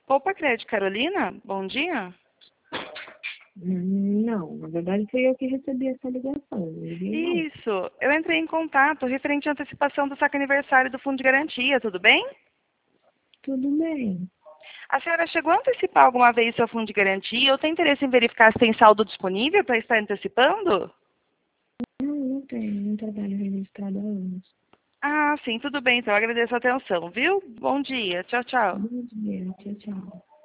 Poupa Crédito, Carolina? Bom dia. Não, na verdade foi eu que recebi essa ligação. Não liguei, não. Isso, eu entrei em contato referente à antecipação do saque aniversário do Fundo de Garantia, tudo bem? Tudo bem. A senhora chegou a antecipar alguma vez seu Fundo de Garantia ou tem interesse em verificar se tem saldo disponível para estar antecipando? Não tenho, não trabalho registrado há anos. Ah, sim, tudo bem, então agradeço a atenção, viu? Bom dia, tchau, tchau. Bom dia, tchau, tchau.